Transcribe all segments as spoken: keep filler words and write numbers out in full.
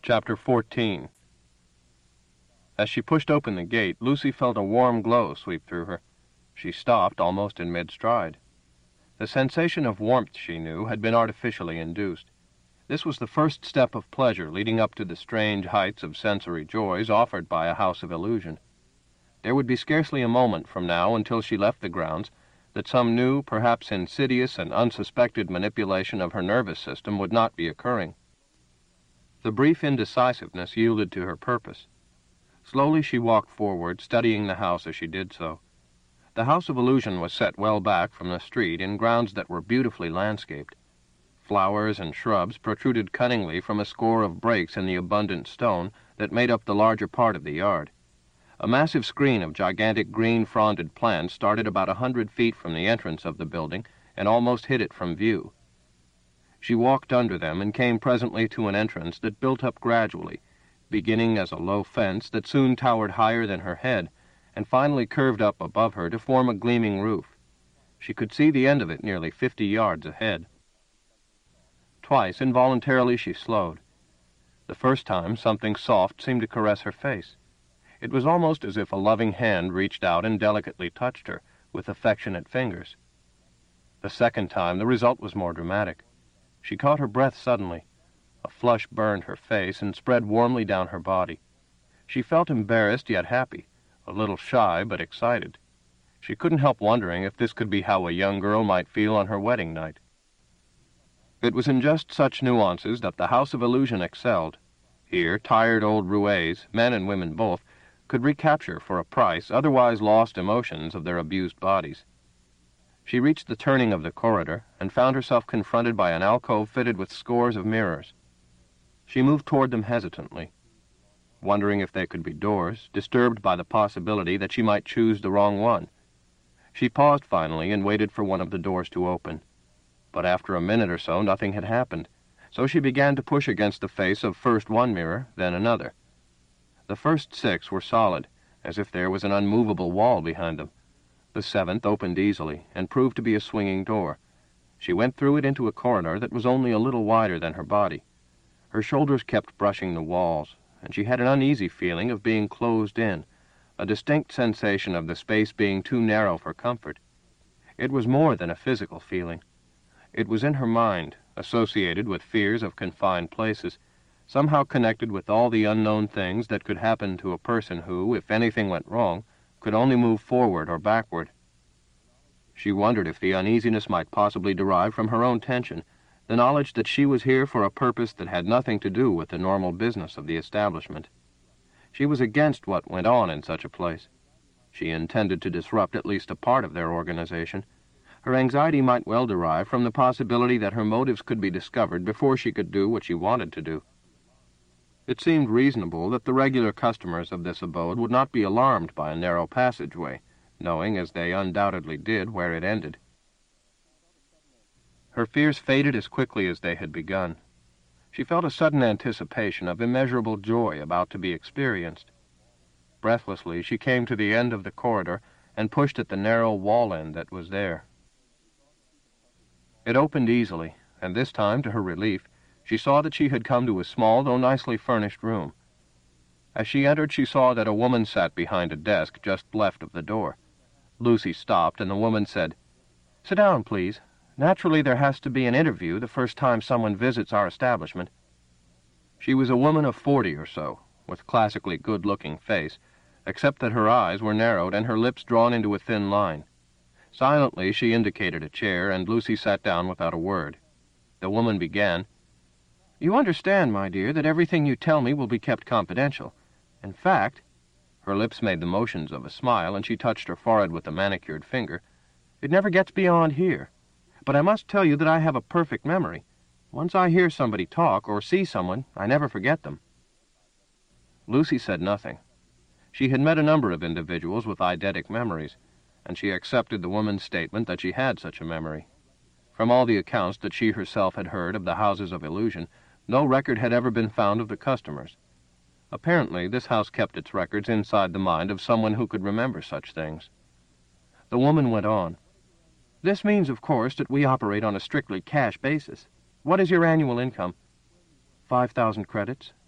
Chapter fourteen. As she pushed open the gate, Lucy felt a warm glow sweep through her. She stopped almost in mid-stride. The sensation of warmth, she knew, had been artificially induced. This was the first step of pleasure leading up to the strange heights of sensory joys offered by a house of illusion. There would be scarcely a moment from now until she left the grounds that some new, perhaps insidious and unsuspected manipulation of her nervous system would not be occurring. The brief indecisiveness yielded to her purpose. Slowly she walked forward, studying the house as she did so. The house of illusion was set well back from the street in grounds that were beautifully landscaped. Flowers and shrubs protruded cunningly from a score of breaks in the abundant stone that made up the larger part of the yard. A massive screen of gigantic green fronded plants started about a hundred feet from the entrance of the building and almost hid it from view. She walked under them and came presently to an entrance that built up gradually, beginning as a low fence that soon towered higher than her head and finally curved up above her to form a gleaming roof. She could see the end of it nearly fifty yards ahead. Twice, involuntarily, she slowed. The first time, something soft seemed to caress her face. It was almost as if a loving hand reached out and delicately touched her with affectionate fingers. The second time, the result was more dramatic. She caught her breath suddenly. A flush burned her face and spread warmly down her body. She felt embarrassed yet happy, a little shy but excited. She couldn't help wondering if this could be how a young girl might feel on her wedding night. It was in just such nuances that the House of Illusion excelled. Here, tired old roués, men and women both, could recapture for a price otherwise lost emotions of their abused bodies. She reached the turning of the corridor and found herself confronted by an alcove fitted with scores of mirrors. She moved toward them hesitantly, wondering if they could be doors, disturbed by the possibility that she might choose the wrong one. She paused finally and waited for one of the doors to open. But after a minute or so, nothing had happened, so she began to push against the face of first one mirror, then another. The first six were solid, as if there was an unmovable wall behind them. The seventh opened easily, and proved to be a swinging door. She went through it into a corridor that was only a little wider than her body. Her shoulders kept brushing the walls, and she had an uneasy feeling of being closed in, a distinct sensation of the space being too narrow for comfort. It was more than a physical feeling. It was in her mind, associated with fears of confined places, somehow connected with all the unknown things that could happen to a person who, if anything went wrong, could only move forward or backward. She wondered if the uneasiness might possibly derive from her own tension, the knowledge that she was here for a purpose that had nothing to do with the normal business of the establishment. She was against what went on in such a place. She intended to disrupt at least a part of their organization. Her anxiety might well derive from the possibility that her motives could be discovered before she could do what she wanted to do. It seemed reasonable that the regular customers of this abode would not be alarmed by a narrow passageway, knowing, as they undoubtedly did, where it ended. Her fears faded as quickly as they had begun. She felt a sudden anticipation of immeasurable joy about to be experienced. Breathlessly, she came to the end of the corridor and pushed at the narrow wall end that was there. It opened easily, and this time, to her relief, she saw that she had come to a small, though nicely furnished room. As she entered, she saw that a woman sat behind a desk just left of the door. Lucy stopped, and the woman said, "Sit down, please. Naturally, there has to be an interview the first time someone visits our establishment." She was a woman of forty or so, with classically good-looking face, except that her eyes were narrowed and her lips drawn into a thin line. Silently, she indicated a chair, and Lucy sat down without a word. The woman began, "You understand, my dear, that everything you tell me will be kept confidential. In fact," her lips made the motions of a smile, and she touched her forehead with a manicured finger, "it never gets beyond here. But I must tell you that I have a perfect memory. Once I hear somebody talk or see someone, I never forget them." Lucy said nothing. She had met a number of individuals with eidetic memories, and she accepted the woman's statement that she had such a memory. From all the accounts that she herself had heard of the houses of illusion, no record had ever been found of the customers. Apparently, this house kept its records inside the mind of someone who could remember such things. The woman went on, "This means, of course, that we operate on a strictly cash basis. What is your annual income?" Five thousand credits."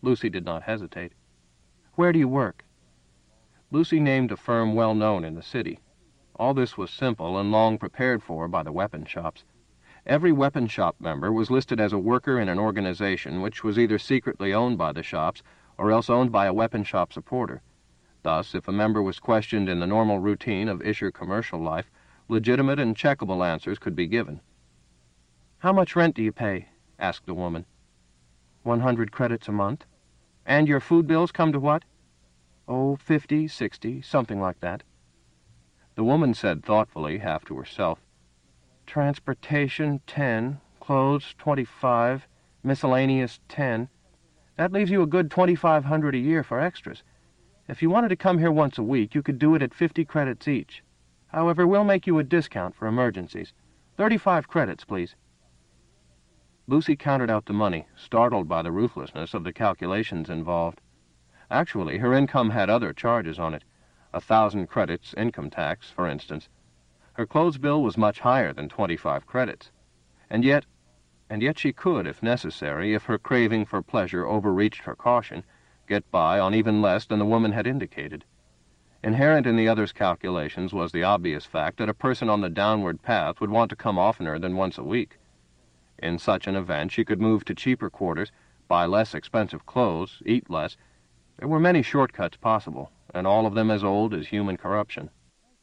Lucy did not hesitate. "Where do you work?" Lucy named a firm well known in the city. All this was simple and long prepared for by the weapon shops. Every weapon shop member was listed as a worker in an organization which was either secretly owned by the shops or else owned by a weapon shop supporter. Thus, if a member was questioned in the normal routine of Isher commercial life, legitimate and checkable answers could be given. "How much rent do you pay?" asked the woman. One hundred credits a month. "And your food bills come to what?" "Oh, fifty, sixty, something like that." The woman said thoughtfully, half to herself, "Transportation, ten, clothes, twenty-five, miscellaneous, ten. That leaves you a good twenty-five hundred a year for extras. If you wanted to come here once a week, you could do it at fifty credits each. However, we'll make you a discount for emergencies. Thirty-five credits, please." Lucy counted out the money, startled by the ruthlessness of the calculations involved. Actually, her income had other charges on it. A thousand credits income tax, for instance. Her clothes bill was much higher than twenty-five credits. And yet, and yet she could, if necessary, if her craving for pleasure overreached her caution, get by on even less than the woman had indicated. Inherent in the other's calculations was the obvious fact that a person on the downward path would want to come oftener than once a week. In such an event, she could move to cheaper quarters, buy less expensive clothes, eat less. There were many shortcuts possible, and all of them as old as human corruption.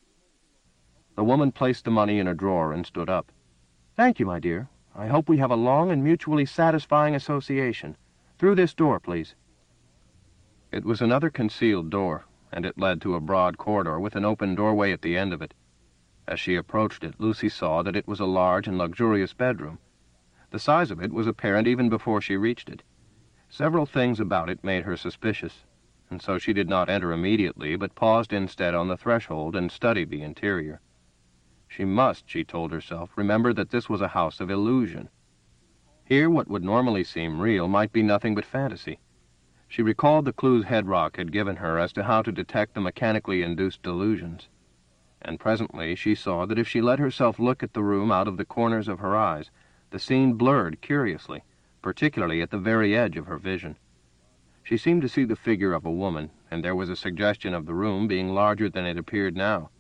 The woman placed the money in a drawer and stood up. "Thank you, my dear. I hope we have a long and mutually satisfying association. Through this door, please." It was another concealed door, and it led to a broad corridor with an open doorway at the end of it. As she approached it, Lucy saw that it was a large and luxurious bedroom. The size of it was apparent even before she reached it. Several things about it made her suspicious, and so she did not enter immediately, but paused instead on the threshold and studied the interior. She must, she told herself, remember that this was a house of illusion. Here what would normally seem real might be nothing but fantasy. She recalled the clues Hedrock had given her as to how to detect the mechanically induced delusions. And presently she saw that if she let herself look at the room out of the corners of her eyes, the scene blurred curiously, particularly at the very edge of her vision. She seemed to see the figure of a woman, and there was a suggestion of the room being larger than it appeared now.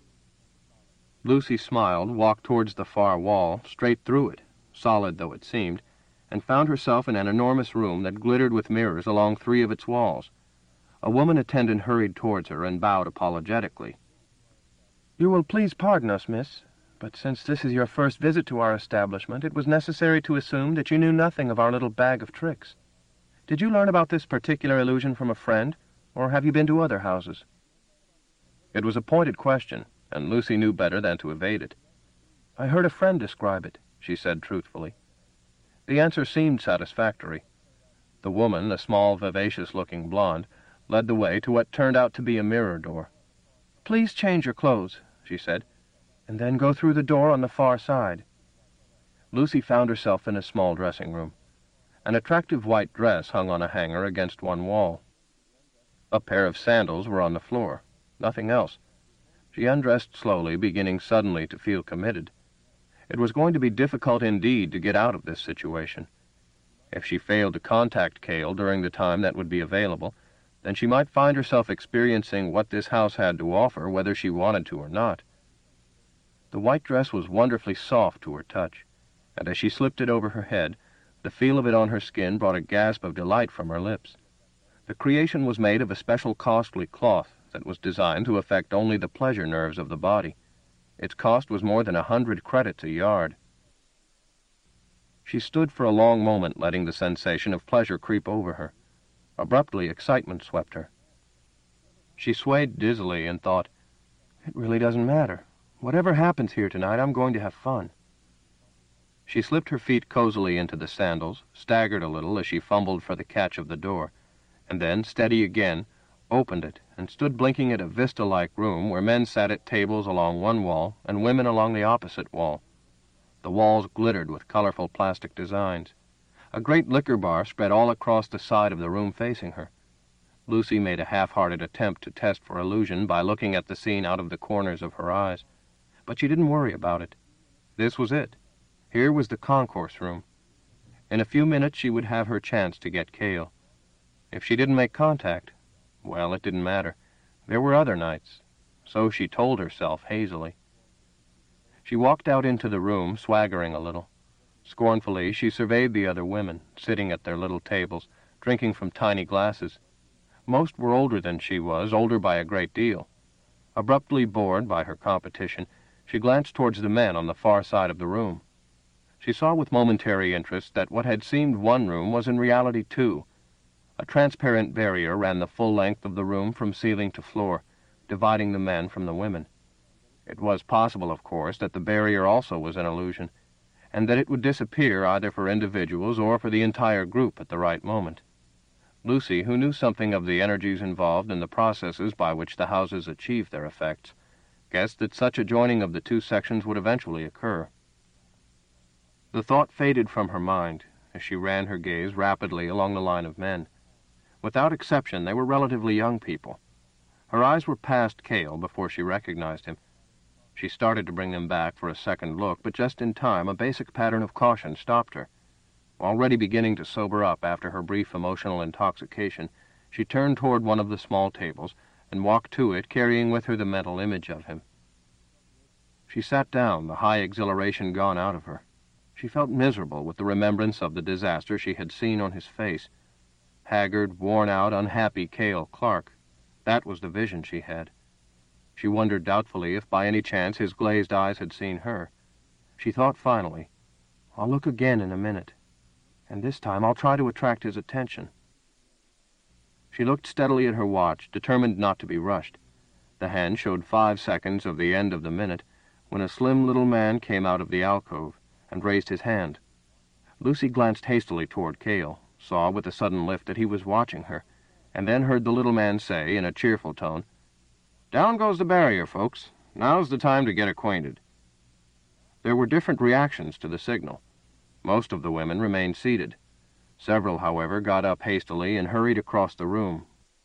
Lucy smiled, walked towards the far wall, straight through it, solid though it seemed, and found herself in an enormous room that glittered with mirrors along three of its walls. A woman attendant hurried towards her and bowed apologetically. "You will please pardon us, miss, but since this is your first visit to our establishment, it was necessary to assume that you knew nothing of our little bag of tricks. Did you learn about this particular illusion from a friend, or have you been to other houses?" It was a pointed question, and Lucy knew better than to evade it. "I heard a friend describe it," she said truthfully. The answer seemed satisfactory. The woman, a small, vivacious-looking blonde, led the way to what turned out to be a mirror door. "Please change your clothes," she said, "and then go through the door on the far side." Lucy found herself in a small dressing room. An attractive white dress hung on a hanger against one wall. A pair of sandals were on the floor. Nothing else. She undressed slowly, beginning suddenly to feel committed. It was going to be difficult indeed to get out of this situation. If she failed to contact Cale during the time that would be available, then she might find herself experiencing what this house had to offer, whether she wanted to or not. The white dress was wonderfully soft to her touch, and as she slipped it over her head, the feel of it on her skin brought a gasp of delight from her lips. The creation was made of a special costly cloth that was designed to affect only the pleasure nerves of the body. Its cost was more than a hundred credits a yard. She stood for a long moment, letting the sensation of pleasure creep over her. Abruptly, excitement swept her. She swayed dizzily and thought, "It really doesn't matter. Whatever happens here tonight, I'm going to have fun." She slipped her feet cozily into the sandals, staggered a little as she fumbled for the catch of the door, and then, steady again, opened it and stood blinking at a vista-like room where men sat at tables along one wall and women along the opposite wall. The walls glittered with colorful plastic designs. A great liquor bar spread all across the side of the room facing her. Lucy made a half-hearted attempt to test for illusion by looking at the scene out of the corners of her eyes. But she didn't worry about it. This was it. Here was the concourse room. In a few minutes she would have her chance to get Cale. If she didn't make contact, well, it didn't matter. There were other nights. So she told herself hazily. She walked out into the room, swaggering a little. Scornfully, she surveyed the other women, sitting at their little tables, drinking from tiny glasses. Most were older than she was, older by a great deal. Abruptly bored by her competition, she glanced towards the men on the far side of the room. She saw with momentary interest that what had seemed one room was in reality two. A transparent barrier ran the full length of the room from ceiling to floor, dividing the men from the women. It was possible, of course, that the barrier also was an illusion, and that it would disappear either for individuals or for the entire group at the right moment. Lucy, who knew something of the energies involved in the processes by which the houses achieved their effects, guessed that such a joining of the two sections would eventually occur. The thought faded from her mind as she ran her gaze rapidly along the line of men. Without exception, they were relatively young people. Her eyes were past Cale before she recognized him. She started to bring them back for a second look, but just in time a basic pattern of caution stopped her. Already beginning to sober up after her brief emotional intoxication, she turned toward one of the small tables and walked to it, carrying with her the mental image of him. She sat down, the high exhilaration gone out of her. She felt miserable with the remembrance of the disaster she had seen on his face. Haggard, worn-out, unhappy Cale Clark. That was the vision she had. She wondered doubtfully if by any chance his glazed eyes had seen her. She thought finally, "I'll look again in a minute, and this time I'll try to attract his attention." She looked steadily at her watch, determined not to be rushed. The hand showed five seconds of the end of the minute when a slim little man came out of the alcove and raised his hand. Lucy glanced hastily toward Cale, saw with a sudden lift that he was watching her, and then heard the little man say in a cheerful tone, "Down goes the barrier, folks. Now's the time to get acquainted." There were different reactions to the signal. Most of the women remained seated. Several, however, got up hastily and hurried across the room.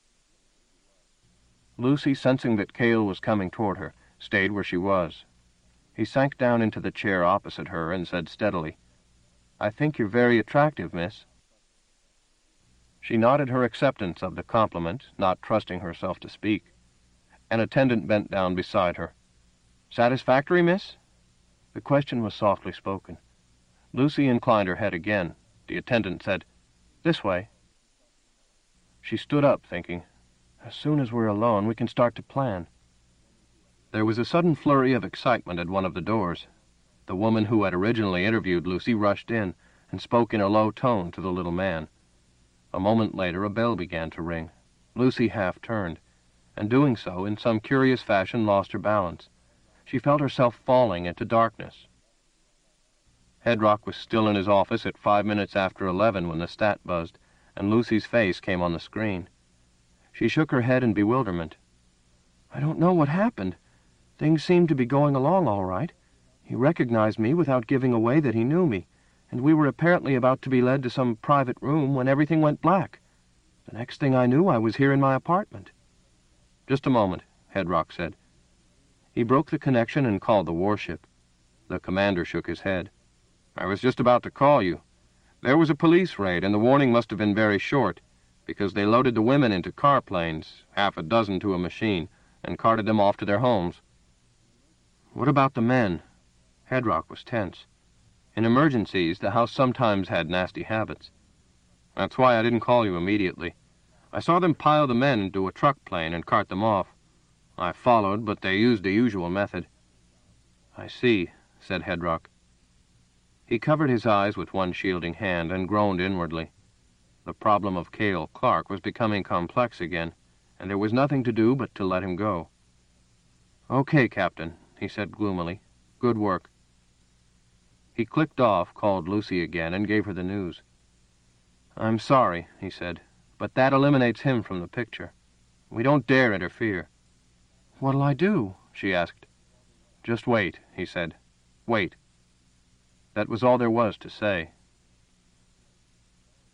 Lucy, sensing that Cale was coming toward her, stayed where she was. He sank down into the chair opposite her and said steadily, "I think you're very attractive, miss." She nodded her acceptance of the compliment, not trusting herself to speak. An attendant bent down beside her. "Satisfactory, miss?" The question was softly spoken. Lucy inclined her head again. The attendant said, "This way." She stood up, thinking, "As soon as we're alone, we can start to plan." There was a sudden flurry of excitement at one of the doors. The woman who had originally interviewed Lucy rushed in and spoke in a low tone to the little man. A moment later, a bell began to ring. Lucy half turned, and doing so, in some curious fashion, lost her balance. She felt herself falling into darkness. Hedrock was still in his office at five minutes after eleven when the stat buzzed, and Lucy's face came on the screen. She shook her head in bewilderment. "I don't know what happened. Things seemed to be going along all right. He recognized me without giving away that he knew me, and we were apparently about to be led to some private room when everything went black. The next thing I knew, I was here in my apartment." "Just a moment," Hedrock said. He broke the connection and called the warship. The commander shook his head. "I was just about to call you. There was a police raid, and the warning must have been very short, because they loaded the women into car planes, half a dozen to a machine, and carted them off to their homes." "What about the men?" Hedrock was tense. In emergencies, the house sometimes had nasty habits. "That's why I didn't call you immediately. I saw them pile the men into a truck plane and cart them off. I followed, but they used the usual method." "I see," said Hedrock. He covered his eyes with one shielding hand and groaned inwardly. The problem of Cale Clark was becoming complex again, and there was nothing to do but to let him go. "Okay, Captain," he said gloomily. "Good work." He clicked off, called Lucy again, and gave her the news. "I'm sorry," he said, "but that eliminates him from the picture. We don't dare interfere." "What'll I do?" she asked. "Just wait," he said. "Wait." That was all there was to say.